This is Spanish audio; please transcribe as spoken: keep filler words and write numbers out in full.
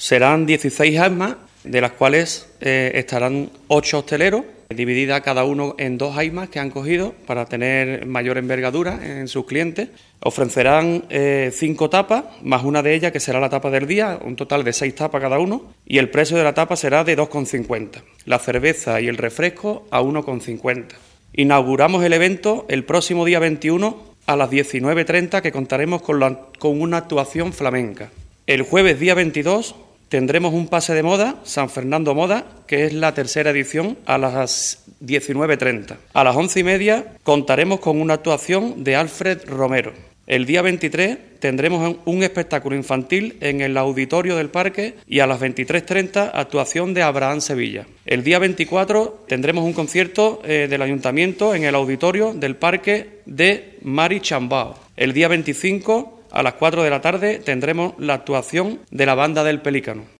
Serán dieciséis AIMAs, de las cuales eh, estarán ocho hosteleros, dividida cada uno en dos AIMAs que han cogido para tener mayor envergadura en sus clientes. Ofrecerán eh, cinco tapas, más una de ellas que será la tapa del día, un total de seis tapas cada uno, y el precio de la tapa será de dos con cincuenta. La cerveza y el refresco a uno con cincuenta. Inauguramos el evento el próximo día veintiuno a las diecinueve treinta, que contaremos con, la, con una actuación flamenca. El jueves día veintidós tendremos un pase de moda, San Fernando Moda, que es la tercera edición, a las diecinueve treinta. A las once y media contaremos con una actuación de Alfred Romero. El día veintitrés tendremos un espectáculo infantil en el auditorio del parque y a las veintitrés treinta actuación de Abraham Sevilla. El día veinticuatro tendremos un concierto eh, del Ayuntamiento en el auditorio del parque de Mari Chambao. El día veinticinco a las cuatro de la tarde tendremos la actuación de la Banda del Pelícano.